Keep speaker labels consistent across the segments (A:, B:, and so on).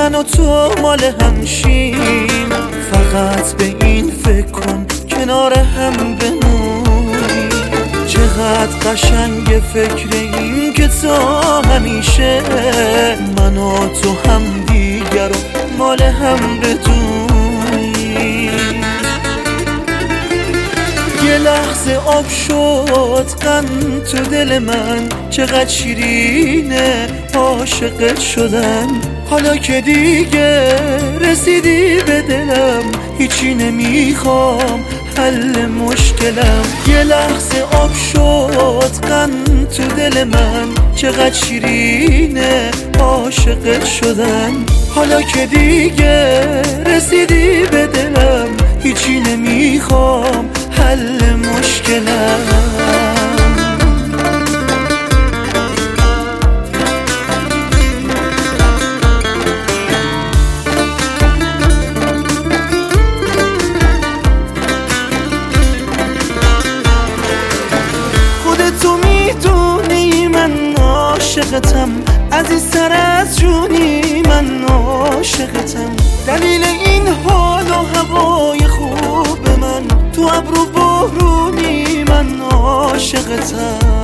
A: من و تو مال همشیم، فقط به این فکر کن کنار هم بمونیم. چقدر قشنگ فکر این که تا همیشه من و تو هم دیگر و مال هم بدونیم. یه لحظه آب شد قند تو دل من، چقدر شیرینه عاشقت شدن. حالا که دیگه رسیدی به دلم، هیچی نمیخوام حل مشکلم. یه لحظه آب شد قند تو دل من، چقدر شیرینه عاشقت شدن. حالا که دیگه رسیدی به دلم، هیچی نمیخوام حل مشکلم. خودتو میدونی من عاشقتم، عزیزتر از جونی من عاشقتم. دلیل این حال و هوای خوب من، تو ابرو بارونی من عاشقتم.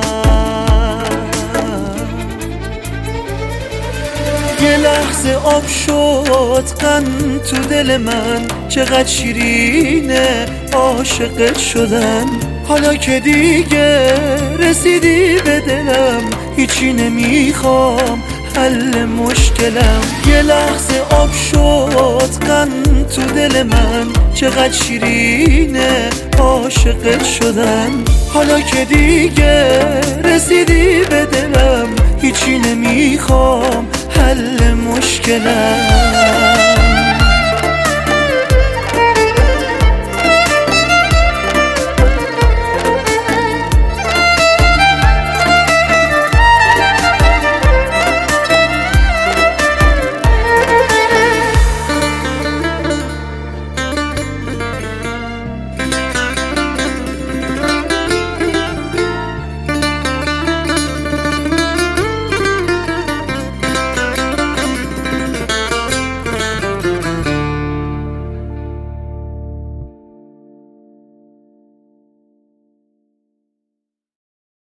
A: یه لحظه آب شد قند تو دل من، چقدر شیرینه عاشقت شدن. حالا که دیگه رسیدی به دلم، هیچی نمیخوام حل مشکلم. یه لحظه آب شد قند تو دل من، چقدر شیرینه عاشقت شدن. حالا که دیگه رسیدی به دلم، هیچی نمیخوام حل مشکلم.